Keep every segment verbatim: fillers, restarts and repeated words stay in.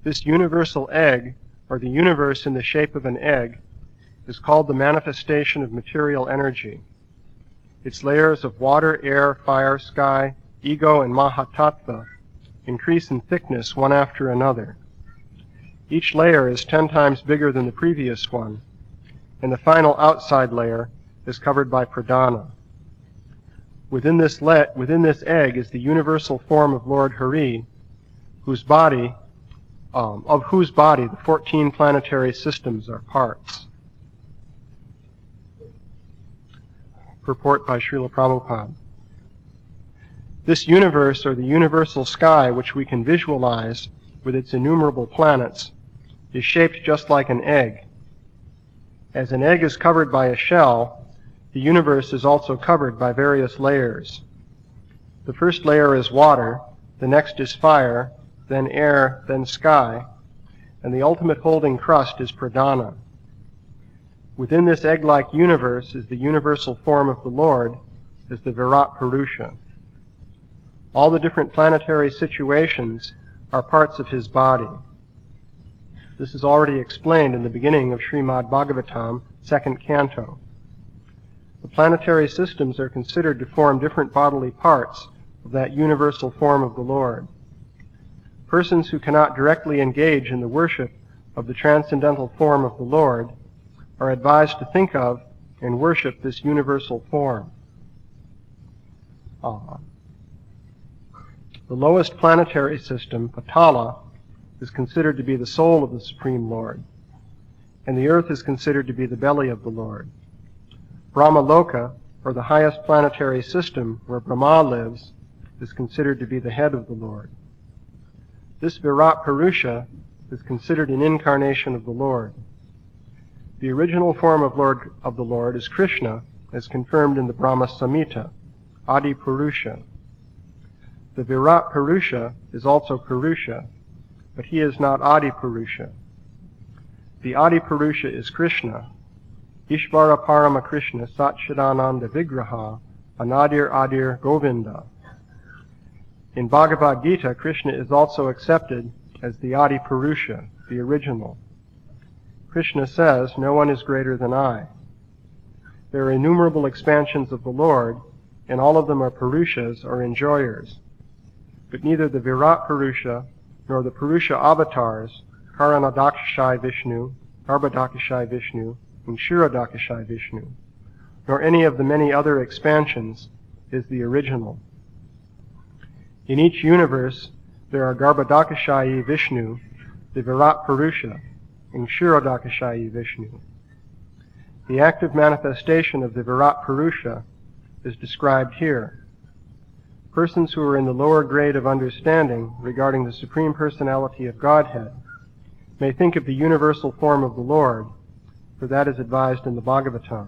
This universal egg, or the universe in the shape of an egg, is called the manifestation of material energy. Its layers of water, air, fire, sky, ego, and Mahatattva increase in thickness one after another. Each layer is ten times bigger than the previous one, and the final outside layer is covered by pradhana. Within this, le- within this egg is the universal form of Lord Hari, whose body, um, of whose body the fourteen planetary systems are parts. Purport by Srila Prabhupada. This universe, or the universal sky which we can visualize with its innumerable planets, is shaped just like an egg. As an egg is covered by a shell, the universe is also covered by various layers. The first layer is water, the next is fire, then air, then sky, and the ultimate holding crust is pradhana. Within this egg-like universe is the universal form of the Lord, as the Virat Purusha. All the different planetary situations are parts of his body. This is already explained in the beginning of Srimad Bhagavatam, second canto. The planetary systems are considered to form different bodily parts of that universal form of the Lord. Persons who cannot directly engage in the worship of the transcendental form of the Lord are advised to think of and worship this universal form. Ah. The lowest planetary system, Patala, is considered to be the soul of the Supreme Lord, and the earth is considered to be the belly of the Lord. Brahmaloka, or the highest planetary system where Brahma lives, is considered to be the head of the Lord. This Virat Purusha is considered an incarnation of the Lord. The original form of, Lord, of the Lord is Krishna, as confirmed in the Brahma Samhita, Adi Purusha. The Virat Purusha is also Purusha, but he is not Adi Purusha. The Adi Purusha is Krishna, Ishvara Parama Krishna Satchidananda Vigraha Anadir Adir Govinda. In Bhagavad Gita, Krishna is also accepted as the Adi Purusha, the original. Krishna says, "No one is greater than I." There are innumerable expansions of the Lord, and all of them are Purushas, or enjoyers. But neither the Virat Purusha nor the Purusha avatars, Karanadakashai Vishnu, Garbhodakashai Vishnu, and Kshirodakashai Vishnu, nor any of the many other expansions is the original. In each universe, there are Garbhodakashayi Vishnu, the Virat Purusha, and Kshirodakashayi Vishnu. The active manifestation of the Virat Purusha is described here. Persons who are in the lower grade of understanding regarding the Supreme Personality of Godhead may think of the universal form of the Lord, for that is advised in the Bhagavatam.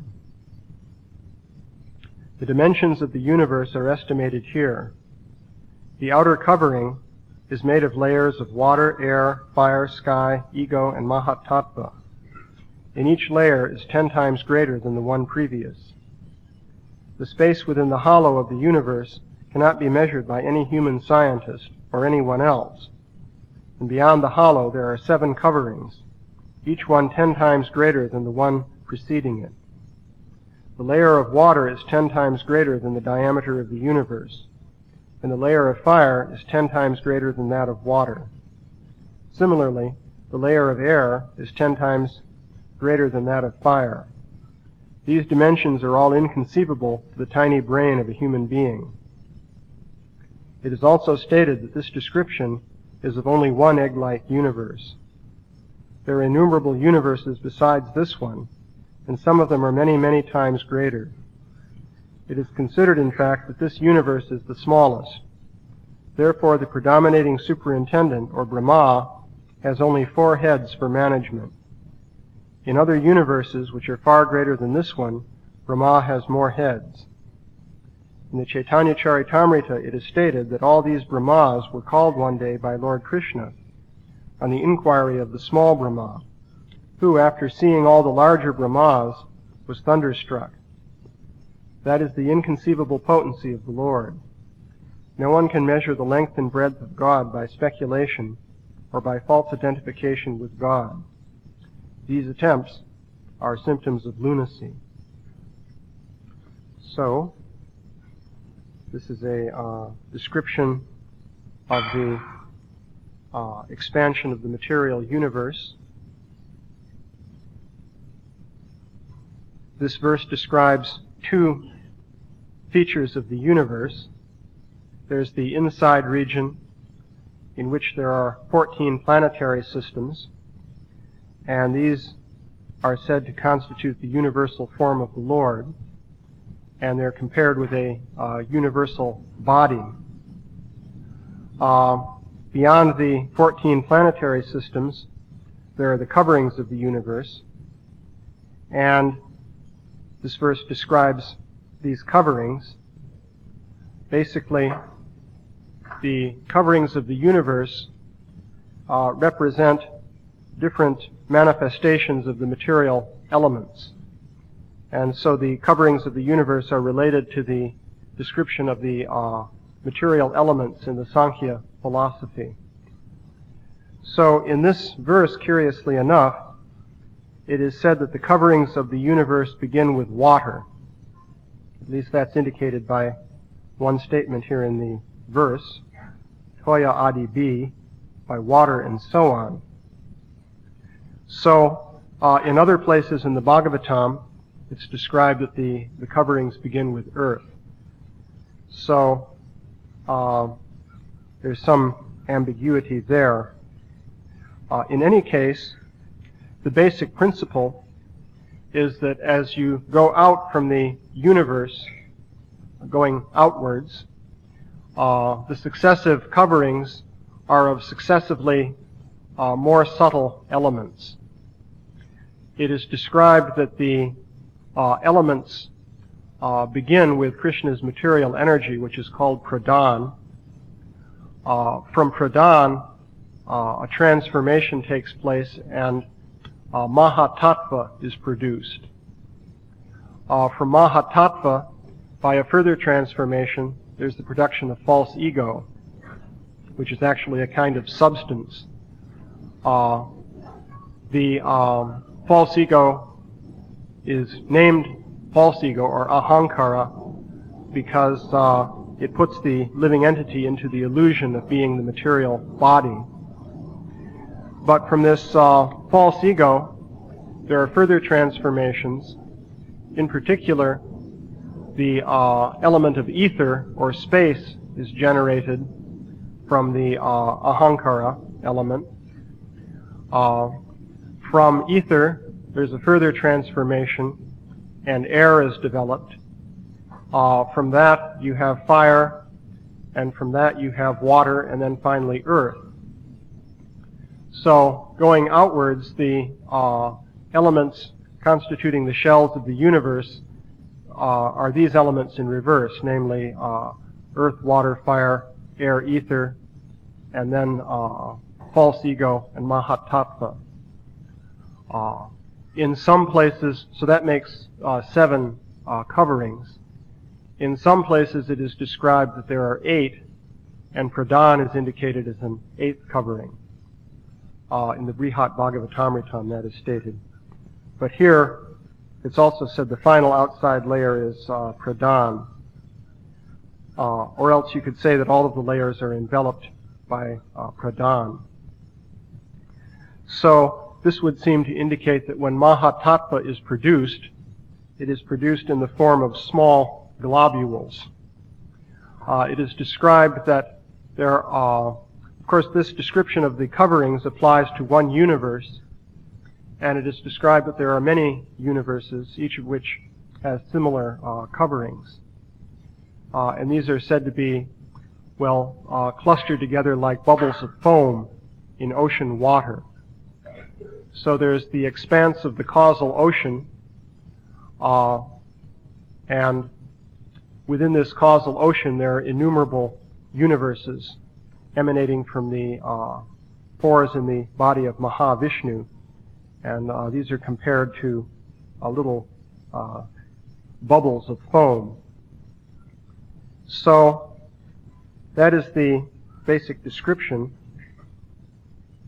The dimensions of the universe are estimated here. The outer covering is made of layers of water, air, fire, sky, ego, and Mahatattva, and each layer is ten times greater than the one previous. The space within the hollow of the universe cannot be measured by any human scientist or anyone else, and beyond the hollow there are seven coverings, each one ten times greater than the one preceding it. The layer of water is ten times greater than the diameter of the universe, and the layer of fire is ten times greater than that of water. Similarly, the layer of air is ten times greater than that of fire. These dimensions are all inconceivable to the tiny brain of a human being. It is also stated that this description is of only one egg-like universe. There are innumerable universes besides this one, and some of them are many, many times greater. It is considered, in fact, that this universe is the smallest. Therefore, the predominating superintendent, or Brahma, has only four heads for management. In other universes, which are far greater than this one, Brahma has more heads. In the Chaitanya Charitamrita, it is stated that all these Brahmas were called one day by Lord Krishna on the inquiry of the small Brahma, who, after seeing all the larger Brahmas, was thunderstruck. That is the inconceivable potency of the Lord. No one can measure the length and breadth of God by speculation, or by false identification with God. These attempts are symptoms of lunacy. So, this is a uh, description of the uh, expansion of the material universe. This verse describes two features of the universe. There's the inside region, in which there are fourteen planetary systems, and these are said to constitute the universal form of the Lord, and they're compared with a uh, universal body. Uh, beyond the fourteen planetary systems, there are the coverings of the universe, and this verse describes these coverings. Basically, the coverings of the universe uh, represent different manifestations of the material elements. And so the coverings of the universe are related to the description of the uh, material elements in the Sankhya philosophy. So in this verse, curiously enough, it is said that the coverings of the universe begin with water. At least that's indicated by one statement here in the verse, Toya Adi B, by water and so on. So, uh, in other places in the Bhagavatam, it's described that the, the coverings begin with earth. So, uh, there's some ambiguity there. Uh, in any case, the basic principle is that as you go out from the universe, going outwards, uh, the successive coverings are of successively uh, more subtle elements. It is described that the uh, elements uh, begin with Krishna's material energy, which is called pradhan. Uh, from pradhan, uh, a transformation takes place, and uh, mahatattva is produced. Uh, from mahatattva, by a further transformation, there's the production of false ego, which is actually a kind of substance. Uh, the um, false ego is named false ego or ahankara because uh, it puts the living entity into the illusion of being the material body. But from this uh, false ego, there are further transformations. In particular, the uh, element of ether or space is generated from the uh, ahankara element. Uh, from ether, there's a further transformation, and air is developed. Uh, from that, you have fire, and from that, you have water, and then finally, earth. So, going outwards, the uh, elements constituting the shells of the universe uh, are these elements in reverse, namely uh, earth, water, fire, air, ether, and then uh, false ego and mahatattva. Uh, in some places, so that makes uh, seven uh, coverings. In some places it is described that there are eight, and pradhan is indicated as an eighth covering. Uh, in the Brihat Bhagavatamritam that is stated. But here, it's also said the final outside layer is uh, pradhan. Uh, or else you could say that all of the layers are enveloped by uh, pradhan. So this would seem to indicate that when mahatattva is produced, it is produced in the form of small globules. Uh, it is described that there are, of course, this description of the coverings applies to one universe, and it is described that there are many universes, each of which has similar uh, coverings. Uh, and these are said to be, well, uh, clustered together like bubbles of foam in ocean water. So there's the expanse of the causal ocean, uh, and within this causal ocean there are innumerable universes emanating from the uh, pores in the body of Mahavishnu. And uh, these are compared to uh, little uh, bubbles of foam. So that is the basic description.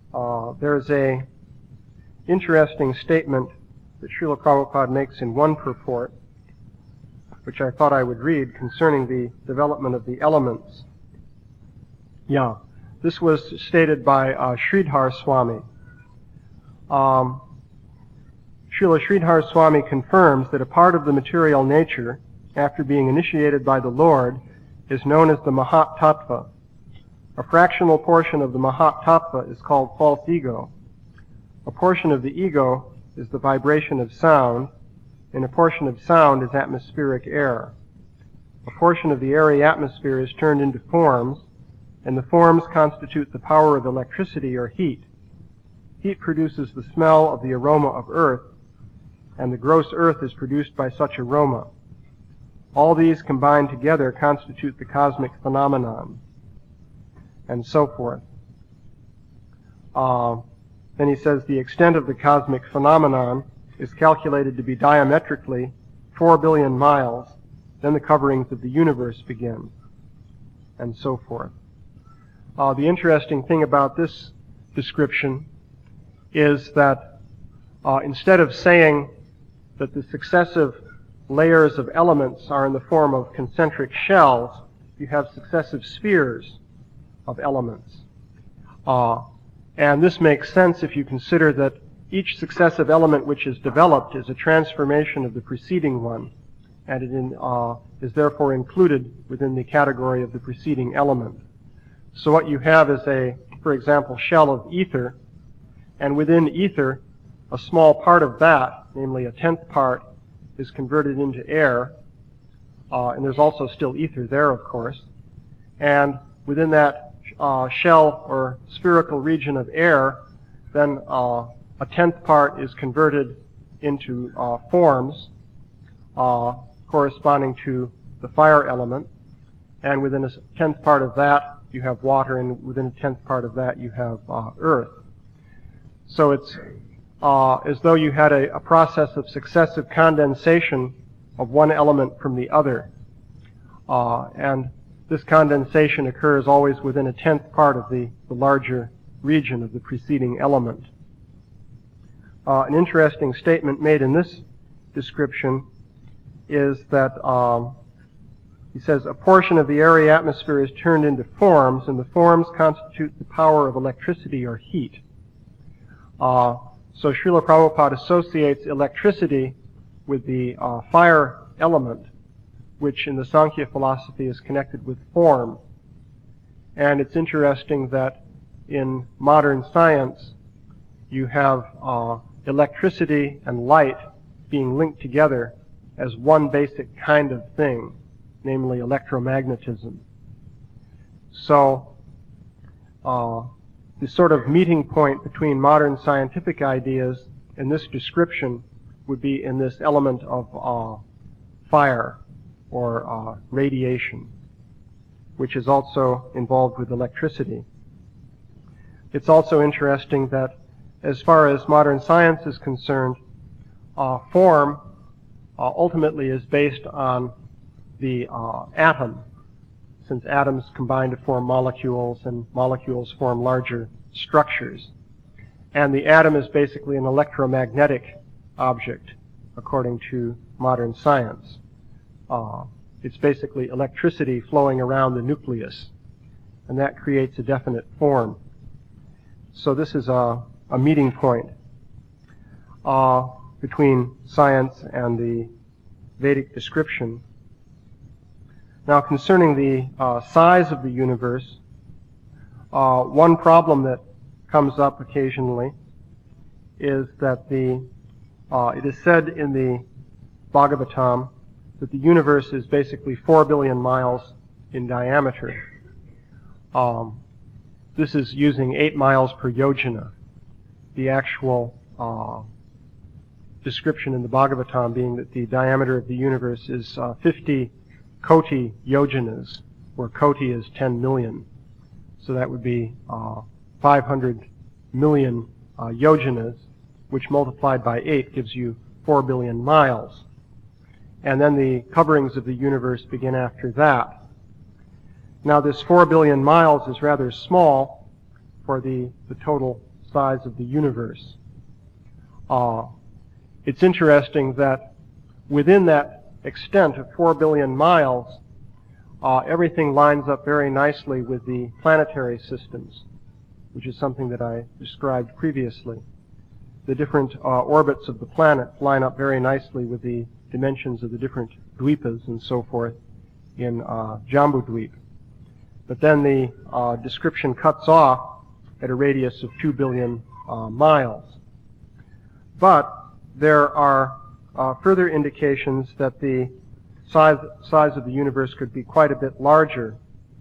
Uh, there's a interesting statement that Srila Prabhupada makes in one purport, which I thought I would read, concerning the development of the elements. Yeah, this was stated by uh, Sridhar Swami. Um, Srila Sridhar Swami confirms that a part of the material nature, after being initiated by the Lord, is known as the Mahat Tattva. A fractional portion of the Mahat Tattva is called false ego. A portion of the ego is the vibration of sound, and a portion of sound is atmospheric air. A portion of the airy atmosphere is turned into forms, and the forms constitute the power of electricity or heat. Heat produces the smell of the aroma of earth, and the gross earth is produced by such aroma. All these combined together constitute the cosmic phenomenon, and so forth. Uh, then he says the extent of the cosmic phenomenon is calculated to be diametrically four billion miles. Then the coverings of the universe begin, and so forth. Uh, the interesting thing about this description is that uh, instead of saying that the successive layers of elements are in the form of concentric shells, you have successive spheres of elements. Uh, and this makes sense if you consider that each successive element which is developed is a transformation of the preceding one, and it in, uh, is therefore included within the category of the preceding element. So what you have is a, for example, shell of ether, and within ether, a small part of that, namely a tenth part, is converted into air, uh, and there's also still ether there, of course. And within that uh, shell or spherical region of air, then uh, a tenth part is converted into uh, forms uh, corresponding to the fire element, and within a tenth part of that you have water, and within a tenth part of that you have uh, earth. So it's uh, as though you had a, a process of successive condensation of one element from the other. Uh, and this condensation occurs always within a tenth part of the, the larger region of the preceding element. Uh, an interesting statement made in this description is that um, he says, a portion of the airy atmosphere is turned into forms, and the forms constitute the power of electricity or heat. Uh, so Srila Prabhupada associates electricity with the uh, fire element, which in the Sankhya philosophy is connected with form. And it's interesting that in modern science you have uh, electricity and light being linked together as one basic kind of thing, namely electromagnetism. So uh, the sort of meeting point between modern scientific ideas and this description would be in this element of uh, fire or uh, radiation, which is also involved with electricity. It's also interesting that as far as modern science is concerned, uh, form uh, ultimately is based on the uh, atom, since atoms combine to form molecules, and molecules form larger structures. And the atom is basically an electromagnetic object, according to modern science. Uh, it's basically electricity flowing around the nucleus, and that creates a definite form. So this is a, a meeting point uh, between science and the Vedic description. Now, concerning the uh, size of the universe, uh, one problem that comes up occasionally is that the uh, it is said in the Bhagavatam that the universe is basically four billion miles in diameter. Um, this is using eight miles per yojana. The actual uh, description in the Bhagavatam being that the diameter of the universe is uh, fifty koti yojanas, where koti is ten million. So that would be uh, five hundred million uh, yojanas, which multiplied by eight gives you four billion miles. And then the coverings of the universe begin after that. Now this four billion miles is rather small for the, the total size of the universe. Uh, it's interesting that within that extent of four billion miles, uh, everything lines up very nicely with the planetary systems, which is something that I described previously. The different uh, orbits of the planets line up very nicely with the dimensions of the different dweepas and so forth in uh, Jambudweep. But then the uh, description cuts off at a radius of two billion uh, miles. But there are uh, further indications that the size, size of the universe could be quite a bit larger.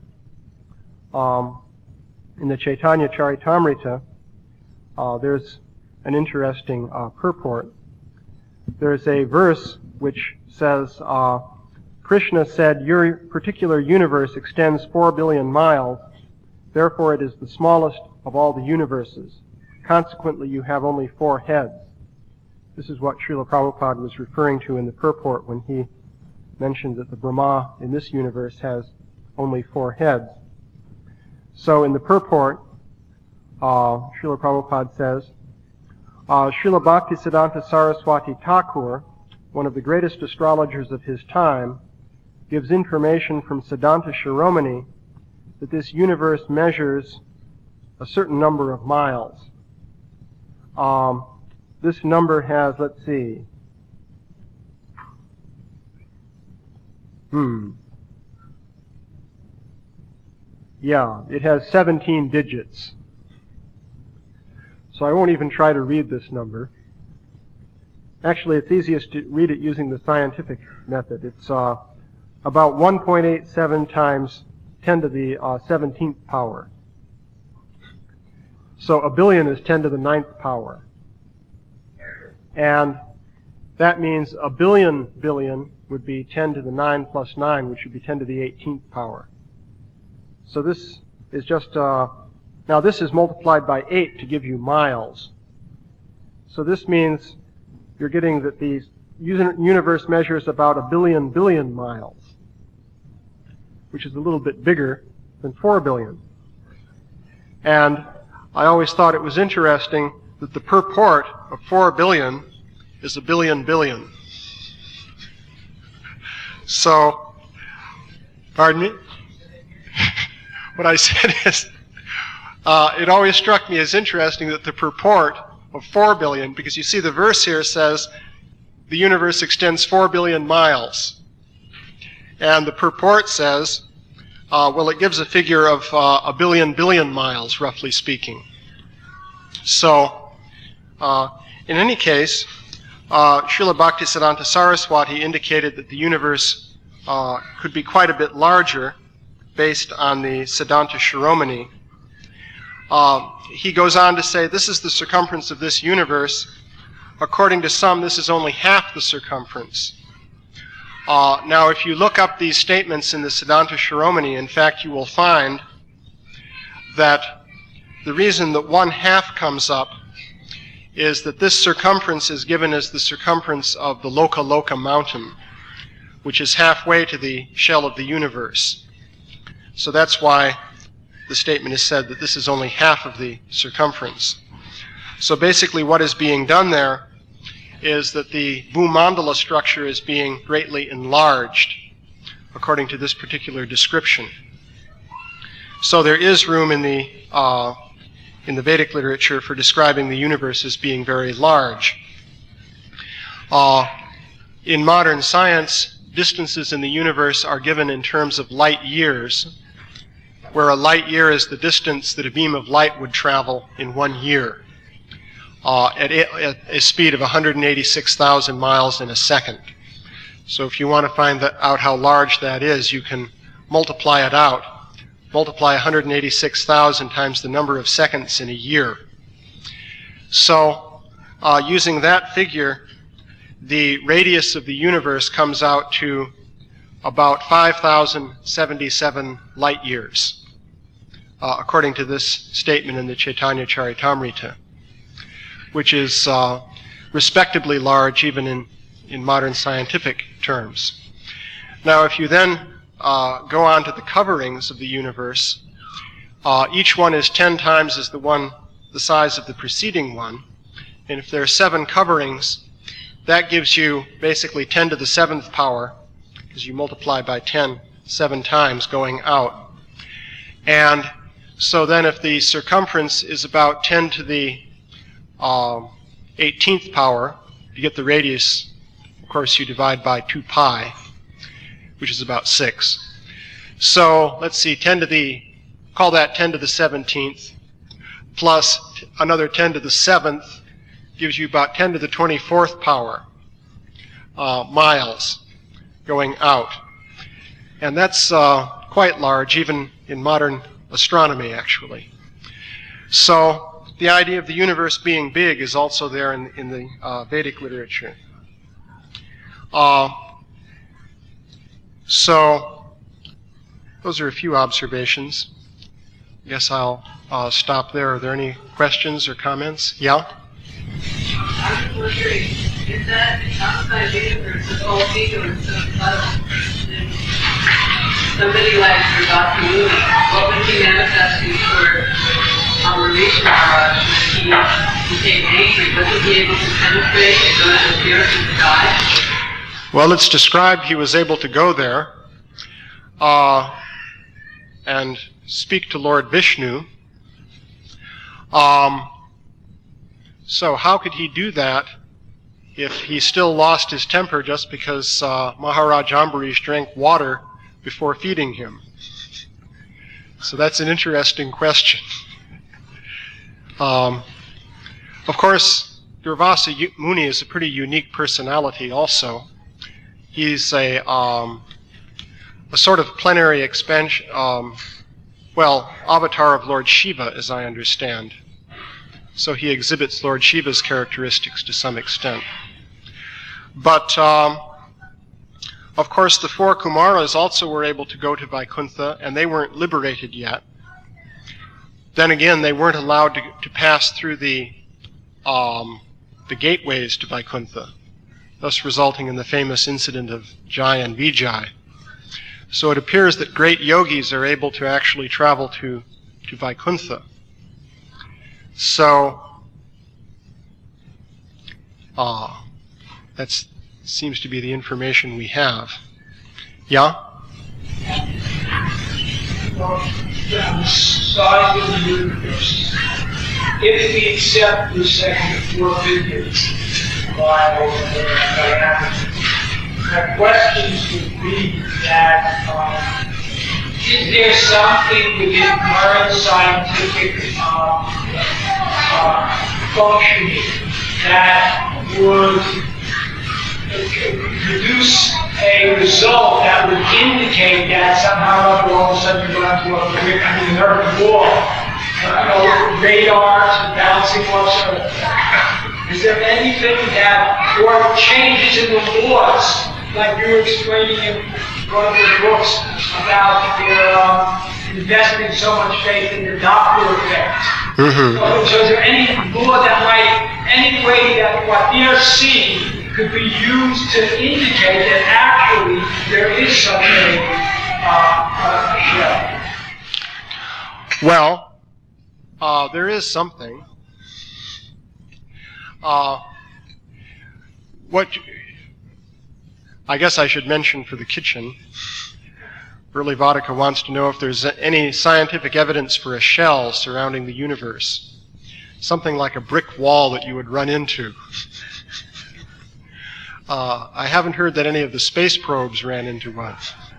Um, in the Chaitanya Charitamrita, uh, there's an interesting uh, purport. There's a verse which says, uh, Krishna said, your particular universe extends four billion miles, therefore it is the smallest of all the universes. Consequently, you have only four heads. This is what Srila Prabhupada was referring to in the purport when he mentioned that the Brahma in this universe has only four heads. So in the purport, uh, Srila Prabhupada says, uh, Srila Bhaktisiddhanta Saraswati Thakur, one of the greatest astrologers of his time, gives information from Siddhanta Shiromani that this universe measures a certain number of miles. Um, this number has, let's see, hmm, yeah, it has seventeen digits. So I won't even try to read this number. Actually, it's easiest to read it using the scientific method. It's uh, about one point eight seven times ten to the uh, seventeenth power. So a billion is ten to the ninth power. And that means a billion billion would be ten to the nine plus nine, which would be ten to the eighteenth power. So this is just, uh, now this is multiplied by eight to give you miles. So this means you're getting that the universe measures about a billion billion miles, which is a little bit bigger than four billion. And I always thought it was interesting that the purport of four billion is a billion billion. So, pardon me? What I said is, uh, it always struck me as interesting that the purport of four billion, because you see the verse here says the universe extends four billion miles. And the purport says, uh, well, it gives a figure of uh, a billion billion miles, roughly speaking. So, uh, in any case, uh, Srila Bhaktisiddhanta Saraswati indicated that the universe uh, could be quite a bit larger based on the Siddhanta Shiromani. Uh, he goes on to say, this is the circumference of this universe. According to some, this is only half the circumference. Uh, now, if you look up these statements in the Siddhanta Shiromani, in fact, you will find that the reason that one half comes up is that this circumference is given as the circumference of the Loka Loka mountain, which is halfway to the shell of the universe. So that's why the statement is said that this is only half of the circumference. So basically what is being done there is that the Bhumandala structure is being greatly enlarged, according to this particular description. So there is room in the uh, in the Vedic literature for describing the universe as being very large. Uh, in modern science, distances in the universe are given in terms of light years, where a light year is the distance that a beam of light would travel in one year, uh, at, a, at a speed of one hundred eighty-six thousand miles in a second. So if you want to find that, out how large that is, you can multiply it out. Multiply one hundred eighty-six thousand times the number of seconds in a year. So, uh, using that figure, the radius of the universe comes out to about five thousand seventy-seven light years, uh, according to this statement in the Chaitanya Charitamrita, which is uh, respectably large even in, in modern scientific terms. Now, if you then Uh, go on to the coverings of the universe, uh, each one is ten times as the one the size of the preceding one. And if there are seven coverings, that gives you basically ten to the seventh power, because you multiply by ten seven times going out. And so then if the circumference is about ten to the uh, eighteenth power, you get the radius, of course you divide by two pi, which is about six. So let's see, ten to the, call that ten to the seventeenth, plus another ten to the seventh, gives you about ten to the twenty-fourth power uh, miles going out. And that's uh, quite large, even in modern astronomy, actually. So the idea of the universe being big is also there in, in the uh, Vedic literature. Uh, so those are a few observations. I guess I'll uh, stop there. Are there any questions or comments? Yeah? I was wondering, is that outside the universe is all ego and so subtle? And somebody like Doctor Mooney, what would he manifest before operation Maharaj? He became angry. Wasn't he able to penetrate and go to the earth and die? Well, it's described he was able to go there uh, and speak to Lord Vishnu. Um, so how could he do that if he still lost his temper just because uh, Maharaj Ambarish drank water before feeding him? So that's an interesting question. Um, of course, Durvasa Muni is a pretty unique personality also. He's a, um, a sort of plenary expansion, um, well, avatar of Lord Shiva, as I understand. So he exhibits Lord Shiva's characteristics to some extent. But, um, of course, the four Kumaras also were able to go to Vaikuntha, and they weren't liberated yet. Then again, they weren't allowed to, to pass through the, um, the gateways to Vaikuntha, thus resulting in the famous incident of Jai and Vijay. So it appears that great yogis are able to actually travel to, to Vaikuntha. So, uh, that seems to be the information we have. Yeah? Well, the size of the universe. If we accept the second four figures, Bible, the questions would be that um, is there something within current scientific um, uh, functioning that would produce a result that would indicate that somehow or other all of a sudden you're going to have to I mean, the Earth wall, you know, radars and bouncing off Earth. Is there anything that, or changes in the laws, like you were explaining in one of your books about their um, investing so much faith in the Doppler effect? Mm-hmm. So, so is there any law that might, any way that what they're seeing could be used to indicate that actually there is such a uh, shell? Well, uh, there is something. Uh, what I guess I should mention for the kitchen, Burley Vodka wants to know if there's any scientific evidence for a shell surrounding the universe. Something like a brick wall that you would run into. Uh, I haven't heard that any of the space probes ran into one.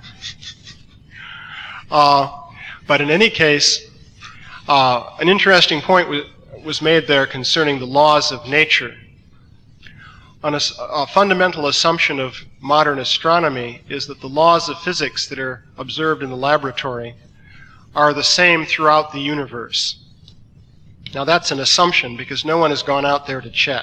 Uh, but in any case, uh, an interesting point was, was made there concerning the laws of nature. On a, a fundamental assumption of modern astronomy is that the laws of physics that are observed in the laboratory are the same throughout the universe. Now that's an assumption because no one has gone out there to check.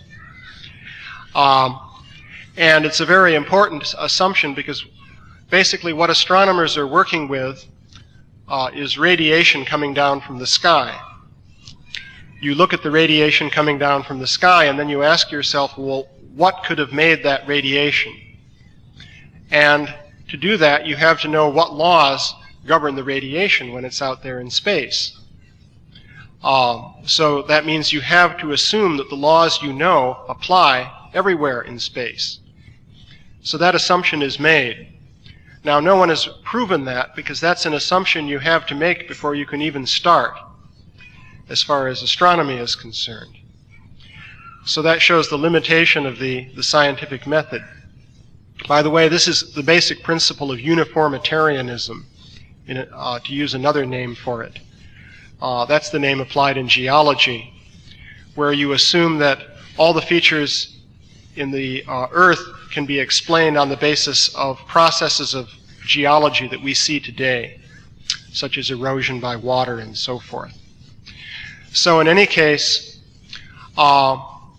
Um, And it's a very important assumption because basically what astronomers are working with uh, is radiation coming down from the sky. You look at the radiation coming down from the sky and then you ask yourself, well, what could have made that radiation? And to do that, you have to know what laws govern the radiation when it's out there in space. Um, so that means you have to assume that the laws you know apply everywhere in space. So that assumption is made. Now, no one has proven that, because that's an assumption you have to make before you can even start, as far as astronomy is concerned. So that shows the limitation of the, the scientific method. By the way, this is the basic principle of uniformitarianism, in a, uh, to use another name for it. Uh, that's the name applied in geology, where you assume that all the features in the uh, Earth can be explained on the basis of processes of geology that we see today, such as erosion by water and so forth. So in any case, uh,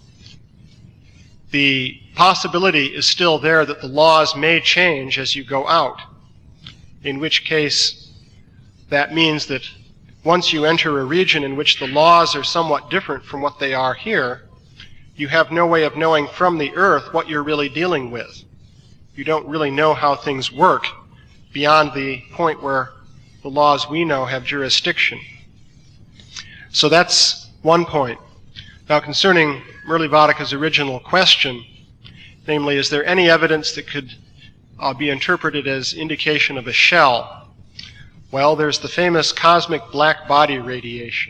the possibility is still there that the laws may change as you go out, in which case that means that once you enter a region in which the laws are somewhat different from what they are here, you have no way of knowing from the Earth what you're really dealing with. You don't really know how things work beyond the point where the laws we know have jurisdiction. So that's one point. Now, concerning Murli-Vatika's original question, namely, is there any evidence that could uh, be interpreted as indication of a shell? Well, there's the famous cosmic black body radiation.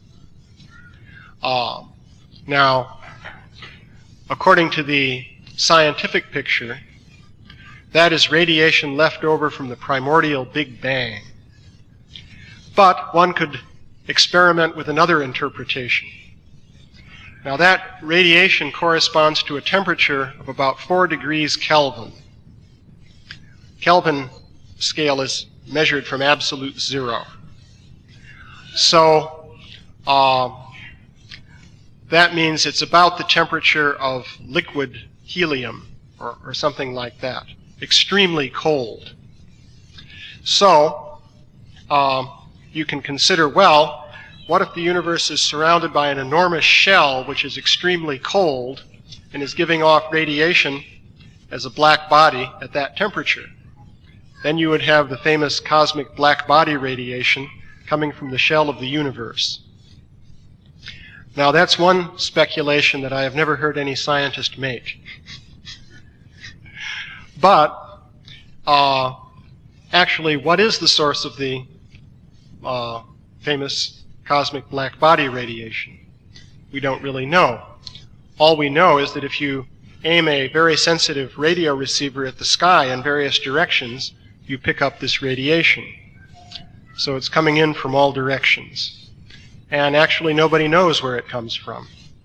Uh, now, according to the scientific picture, that is radiation left over from the primordial Big Bang. But one could experiment with another interpretation. Now, that radiation corresponds to a temperature of about four degrees Kelvin. Kelvin scale is measured from absolute zero. So, uh, that means it's about the temperature of liquid helium, or, or something like that. Extremely cold. So, uh, you can consider, well, what if the universe is surrounded by an enormous shell which is extremely cold and is giving off radiation as a black body at that temperature? Then you would have the famous cosmic black body radiation coming from the shell of the universe. Now, that's one speculation that I have never heard any scientist make. But, uh, actually, what is the source of the uh, famous cosmic black body radiation? We don't really know. All we know is that if you aim a very sensitive radio receiver at the sky in various directions, you pick up this radiation. So it's coming in from all directions. And actually nobody knows where it comes from.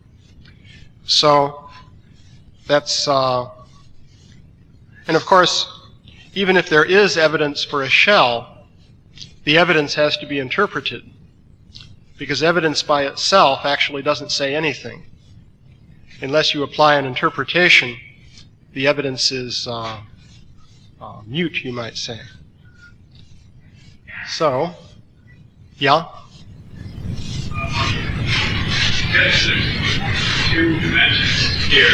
So that's, uh, and of course, even if there is evidence for a shell, the evidence has to be interpreted, because evidence by itself actually doesn't say anything. Unless you apply an interpretation, the evidence is uh, uh, mute, you might say. So, yeah? Yes, there's two dimensions here.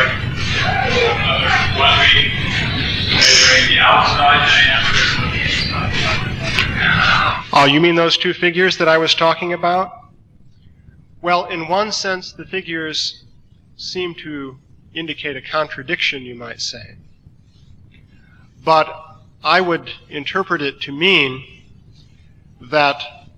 Uh, one being measuring the outside diameter of the inside. Oh, you mean those two figures that I was talking about? Well, in one sense, the figures seem to indicate a contradiction, you might say. But I would interpret it to mean that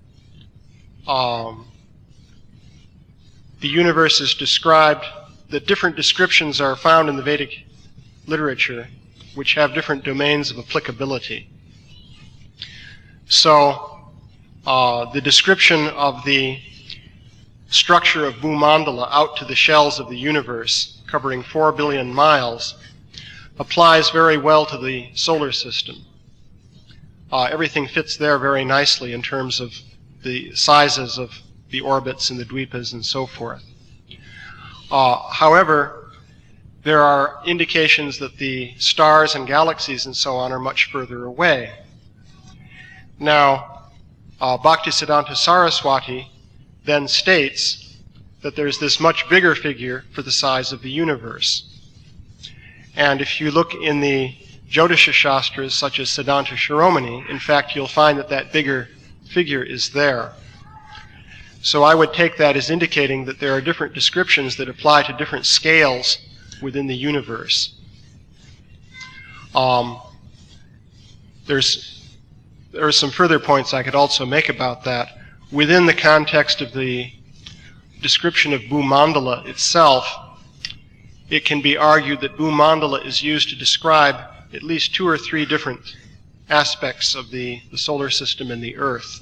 um, the universe is described, that different descriptions are found in the Vedic literature, which have different domains of applicability. So, uh, the description of the structure of Bhumandala out to the shells of the universe, covering four billion miles, applies very well to the solar system. Uh, everything fits there very nicely in terms of the sizes of the orbits and the dweepas and so forth. Uh, however, there are indications that the stars and galaxies and so on are much further away. Now, uh, Bhaktisiddhanta Saraswati then states that there's this much bigger figure for the size of the universe. And if you look in the Jyotisha Shastras, such as Siddhanta Shiromani, in fact, you'll find that that bigger figure is there. So I would take that as indicating that there are different descriptions that apply to different scales within the universe. Um, there's, there are some further points I could also make about that. Within the context of the description of Bhumandala itself, it can be argued that Bhumandala is used to describe at least two or three different aspects of the, the solar system and the Earth.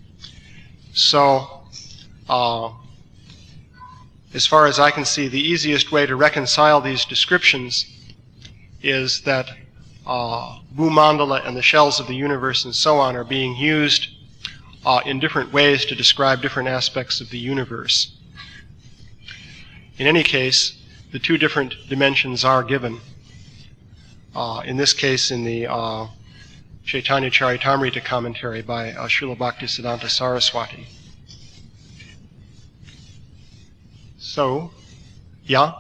So, uh, as far as I can see, the easiest way to reconcile these descriptions is that uh, Bhumandala and the shells of the universe and so on are being used uh, in different ways to describe different aspects of the universe. In any case, the two different dimensions are given. Uh, in this case, in the uh, Chaitanya Charitamrita commentary by uh, Srila Bhaktisiddhanta Saraswati. So, yeah?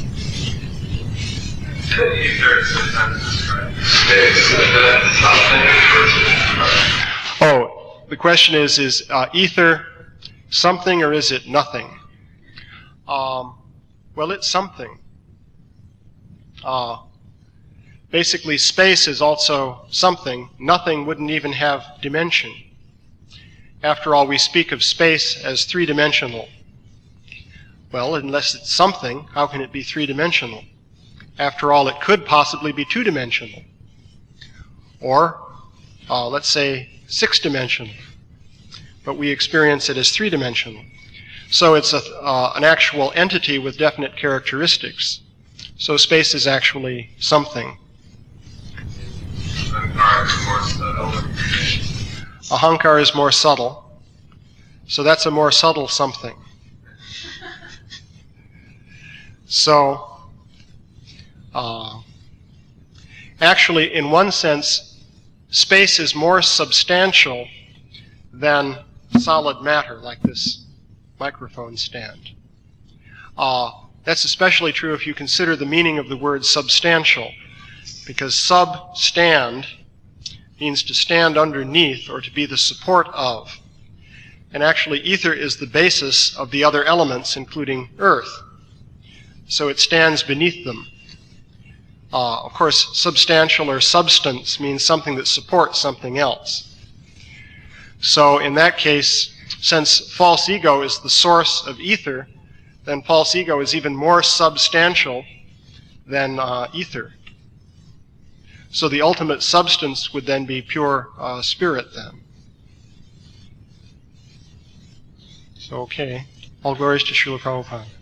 Ether is sometimes described as space. Is that something versus Oh, the question is, is uh, ether something or is it nothing? Um, well, it's something. Uh, basically, space is also something. Nothing wouldn't even have dimension. After all, we speak of space as three-dimensional. Well, unless it's something, how can it be three-dimensional? After all, it could possibly be two-dimensional. Or, uh, let's say, six-dimensional. But we experience it as three-dimensional. So it's a, uh, an actual entity with definite characteristics. So space is actually something. Ahankara is more subtle. So that's a more subtle something. So, uh, actually, in one sense, space is more substantial than solid matter, like this microphone stand. Uh, that's especially true if you consider the meaning of the word substantial, because sub-stand means to stand underneath or to be the support of. And actually, ether is the basis of the other elements, including earth. So it stands beneath them. Uh, of course, substantial or substance means something that supports something else. So in that case, since false ego is the source of ether, then false ego is even more substantial than uh, ether. So the ultimate substance would then be pure uh, spirit then. So, okay. All glories to Srila Prabhupada.